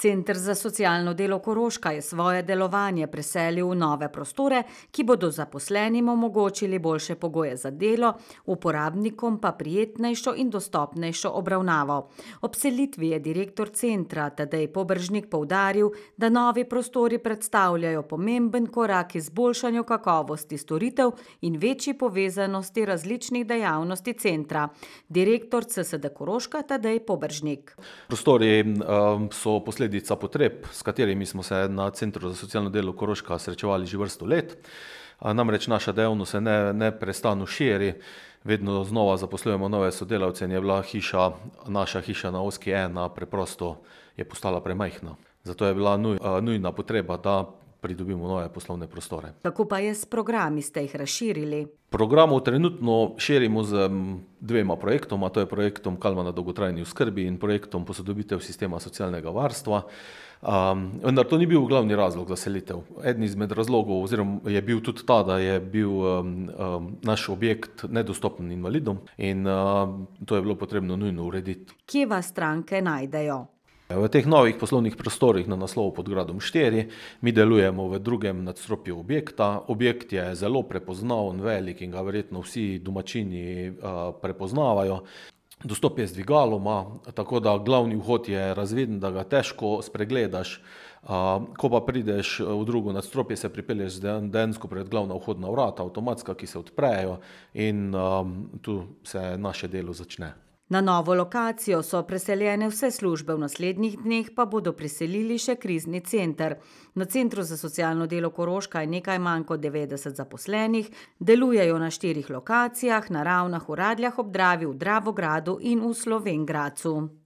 Center za socialno delo Koroška je svoje delovanje preselil v nove prostore, ki bodo zaposlenim omogočili boljše pogoje za delo, uporabnikom pa prijetnejšo in dostopnejšo obravnavo. Ob selitvi je direktor centra Tadej Poberžnik poudaril, da novi prostori predstavljajo pomemben korak k izboljšanju kakovosti storitev in večji povezanosti različnih dejavnosti centra. Direktor CSD Koroška Tadej Poberžnik. Prostori so posledica potreb, s katerimi smo se na Centru za socialno delo Koroška srečevali že vrsto let. Namreč naša dejavnost se neprestano širi, vedno znova zaposlujemo nove sodelavce in je bila naša hiša na Ozki 1 preprosto je postala premajhna. Zato je bila nujna potreba, da pridobimo nove poslovne prostore. Kako pa je s programi, ste jih razširili? Programov trenutno širimo z dvema projektoma, to je projektom Kalma na dolgotrajni oskrbi in projektom posodobitev sistema socialnega varstva. Vendar to ni bil glavni razlog za selitev. Eden izmed razlogov je bil tudi ta, da je bil naš objekt nedostopen invalidom in to je bilo potrebno nujno urediti. Kje vas stranke najdejo? V teh novih poslovnih prostorih na naslovu pod gradom 4 mi delujemo v drugem nadstropju objekta. Objekt je zelo prepoznaven, velik in ga verjetno vsi domačini prepoznavajo. Dostop je z dvigaloma, tako da glavni vhod je razviden, da ga težko spregledaš. Ko pa prideš v drugo nadstropje, se pripelješ dejansko pred glavna vhodna vrata, avtomatska, ki se odprejo in tu se naše delo začne. Na novo lokacijo so preseljene vse službe, v naslednjih dneh pa bodo preselili še krizni center. Na Centru za socialno delo Koroška je nekaj manj kot 90 zaposlenih, delujejo na 4 lokacijah, na Ravnah, v Radljah ob Dravi, v Dravogradu in v Slovenj Gradcu.